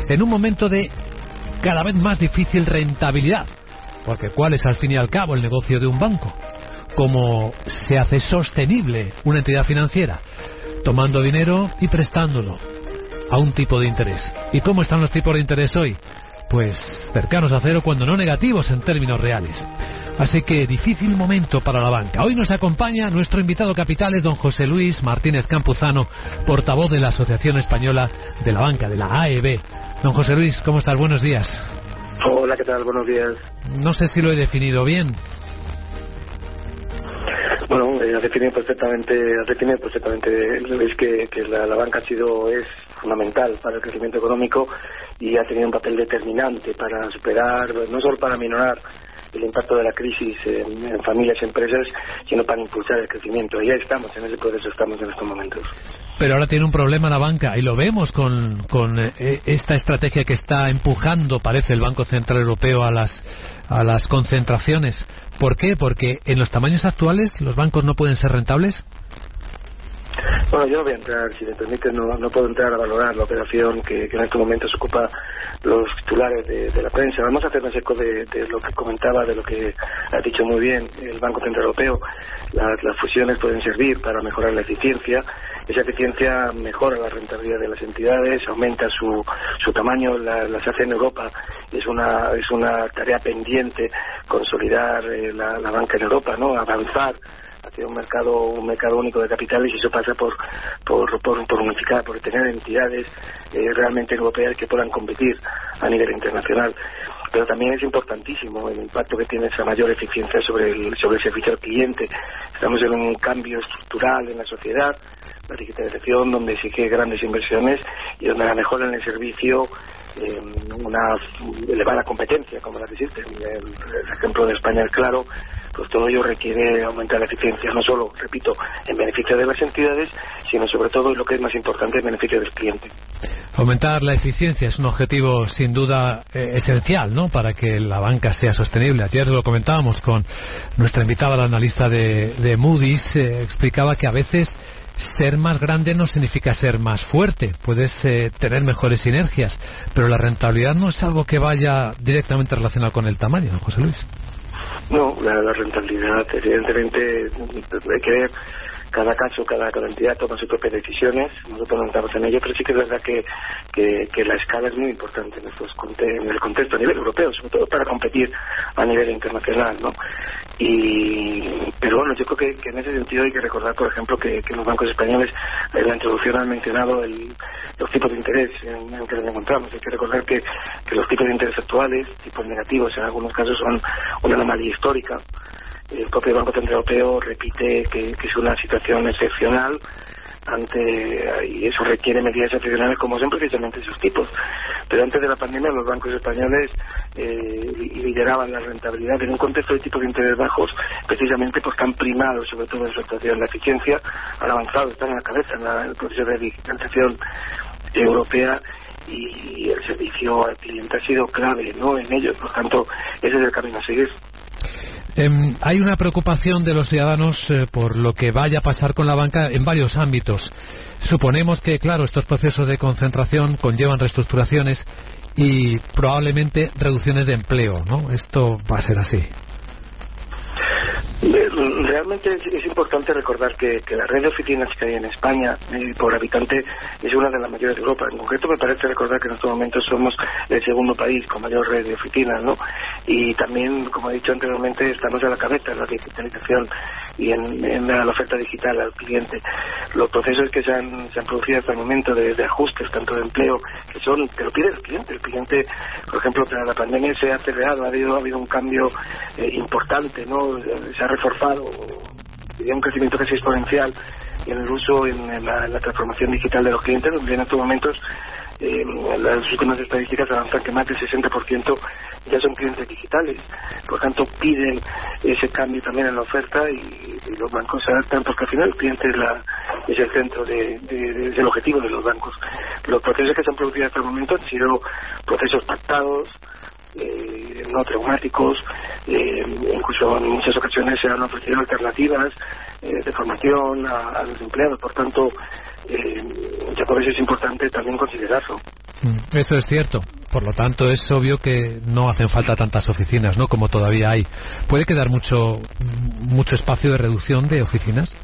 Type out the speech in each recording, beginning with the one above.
en un momento de cada vez más difícil rentabilidad, porque ¿cuál es al fin y al cabo el negocio de un banco? ¿Cómo se hace sostenible una entidad financiera? Tomando dinero y prestándolo a un tipo de interés. ¿Y cómo están los tipos de interés hoy? Pues cercanos a cero, cuando no negativos en términos reales. Así que difícil momento para la banca. Hoy nos acompaña nuestro invitado capital, es don José Luis Martínez Campuzano, portavoz de la Asociación Española de la Banca, de la AEB. Don José Luis, ¿cómo estás? Buenos días. Hola, ¿qué tal? Buenos días. No sé si lo he definido bien. Bueno, has definido perfectamente, Luis, que la banca es fundamental para el crecimiento económico y ha tenido un papel determinante para superar, no solo para aminorar el impacto de la crisis en familias y empresas, sino para impulsar el crecimiento. Y ahí estamos, en ese proceso estamos en estos momentos. Pero ahora tiene un problema la banca, y lo vemos con esta estrategia que está empujando, parece, el Banco Central Europeo a las concentraciones. ¿Por qué? Porque en los tamaños actuales los bancos no pueden ser rentables. Bueno, yo no voy a entrar, si me permite, no puedo entrar a valorar la operación que en estos momentos ocupa los titulares de la prensa. Vamos a hacernos eco de lo que comentaba, de lo que ha dicho muy bien el Banco Central Europeo. Las fusiones pueden servir para mejorar la eficiencia. Esa eficiencia mejora la rentabilidad de las entidades, aumenta su tamaño, las hace en Europa. Es una tarea pendiente consolidar la banca en Europa, ¿no? Avanzar hacia un mercado único de capitales, y eso pasa por unificar, por tener entidades realmente europeas que puedan competir a nivel internacional. Pero también es importantísimo el impacto que tiene esa mayor eficiencia sobre el servicio al cliente. Estamos en un cambio estructural en la sociedad, la digitalización, donde exige grandes inversiones y donde la mejora en el servicio, una elevada competencia como la que existe. El ejemplo de España es claro. Pues todo ello requiere aumentar la eficiencia, no solo, repito, en beneficio de las entidades, sino sobre todo, y lo que es más importante, en beneficio del cliente. Aumentar la eficiencia es un objetivo sin duda esencial, ¿no?, para que la banca sea sostenible. Ayer lo comentábamos con nuestra invitada, la analista de Moody's, explicaba que a veces ser más grande no significa ser más fuerte. Puedes tener mejores sinergias, pero la rentabilidad no es algo que vaya directamente relacionado con el tamaño, ¿no, José Luis? No, la rentabilidad, evidentemente, hay que ver cada caso, cada entidad toma sus propias decisiones. Nosotros no estamos en ello, pero sí que es verdad que la escala es muy importante en el contexto a nivel europeo, sobre todo para competir a nivel internacional, ¿no? Pero bueno, yo creo que en ese sentido hay que recordar, por ejemplo, que los bancos españoles, en la introducción han mencionado los tipos de interés en que nos encontramos. Hay que recordar que los tipos de interés actuales, tipos negativos, en algunos casos son una anomalía histórica. El propio Banco Central Europeo repite que es una situación excepcional y eso requiere medidas excepcionales, como son precisamente esos tipos. Pero antes de la pandemia los bancos españoles lideraban la rentabilidad en un contexto de tipos de interés bajos, precisamente porque han primado sobre todo en su actuación la eficiencia, han avanzado, están en la cabeza en el proceso de digitalización europea, y el servicio al cliente ha sido clave, ¿no?, en ello. Por tanto, ese es el camino a seguir. Hay una preocupación de los ciudadanos por lo que vaya a pasar con la banca en varios ámbitos. Suponemos que, claro, estos procesos de concentración conllevan reestructuraciones y probablemente reducciones de empleo, ¿no? Esto va a ser así. Realmente es importante recordar que la red de oficinas que hay en España por habitante es una de las mayores de Europa. En concreto, me parece recordar que en estos momentos somos el segundo país con mayor red de oficinas, ¿no? Y también, como he dicho anteriormente, estamos a la cabeza en la digitalización y en la oferta digital al cliente. Los procesos que se han producido hasta el momento de ajustes, tanto de empleo, que lo pide el cliente. El cliente, por ejemplo, tras la pandemia se ha acelerado, ha habido un cambio importante, ¿no? Se ha reforzado, diría un crecimiento casi exponencial en el uso, en la transformación digital de los clientes, donde en estos momentos las últimas estadísticas avanzan que más del 60% ya son clientes digitales. Por tanto, piden ese cambio también en la oferta, y los bancos se adaptan, porque al final el cliente es el centro es el objetivo de los bancos. Los procesos que se han producido hasta el momento han sido procesos pactados, no traumáticos, incluso en muchas ocasiones se han ofrecido alternativas de formación a los empleados. Por tanto, ya por eso es importante también considerarlo. Eso es cierto. Por lo tanto, es obvio que no hacen falta tantas oficinas, ¿no?, como todavía hay. ¿Puede quedar mucho espacio de reducción de oficinas?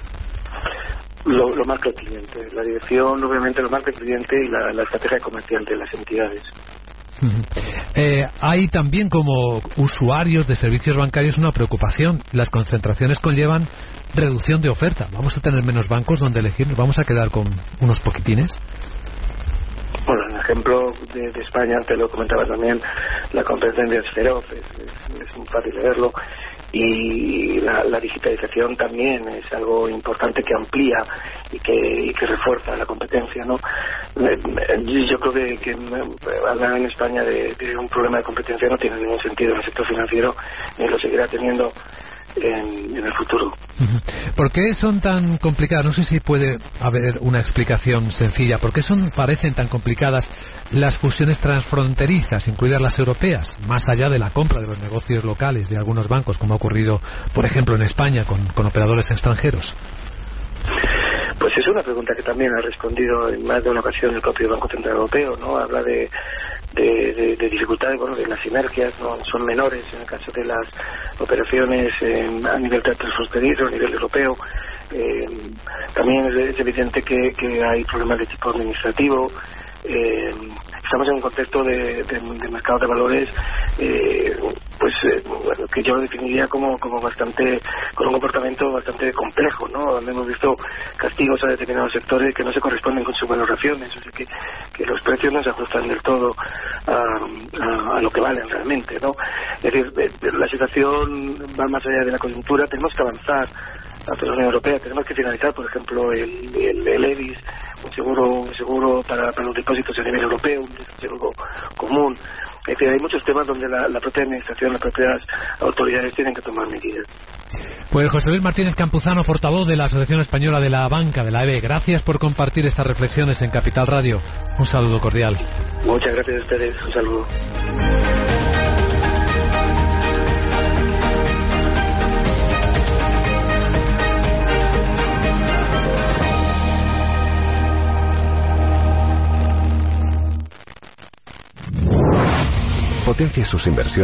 Lo marca el cliente. La dirección, obviamente, lo marca el cliente y la estrategia comercial de las entidades. Hay también, como usuarios de servicios bancarios, una preocupación. Las concentraciones conllevan reducción de oferta. ¿Vamos a tener menos bancos donde elegir? ¿Nos vamos a quedar con unos poquitines? Bueno, el ejemplo de España, te lo comentaba también, la competencia es feroz, es muy fácil de verlo, y la digitalización también es algo importante que amplía y que refuerza la competencia, ¿no? Yo creo que hablar en España de un problema de competencia no tiene ningún sentido en el sector financiero, ni lo seguirá teniendo en el futuro. ¿Por qué son tan complicadas? No sé si puede haber una explicación sencilla. ¿Por qué parecen tan complicadas las fusiones transfronterizas, incluidas las europeas, más allá de la compra de los negocios locales de algunos bancos, como ha ocurrido, por ejemplo, en España con operadores extranjeros? Pues es una pregunta que también ha respondido en más de una ocasión el propio Banco Central Europeo, ¿no? Habla de dificultades, bueno, de las sinergias, ¿no? Son menores en el caso de las operaciones a nivel transfronterizo, a nivel europeo. También es evidente que hay problemas de tipo administrativo. Estamos en un contexto de mercado de valores bueno, que yo lo definiría como bastante, con un comportamiento bastante complejo, ¿no? Donde hemos visto castigos a determinados sectores que no se corresponden con sus valoraciones, o sea que los precios no se ajustan del todo a lo que valen realmente, ¿no? Es decir, la situación va más allá de la coyuntura. Tenemos que avanzar ante la Unión Europea, tenemos que finalizar, por ejemplo, el EDIS, un seguro para los depósitos a nivel europeo, un seguro común. Es decir, hay muchos temas donde la propia administración, las propias autoridades tienen que tomar medidas. Pues José Luis Martínez Campuzano, portavoz de la Asociación Española de la Banca, de la AEB, gracias por compartir estas reflexiones en Capital Radio. Un saludo cordial. Muchas gracias a ustedes, un saludo. Potencie sus inversiones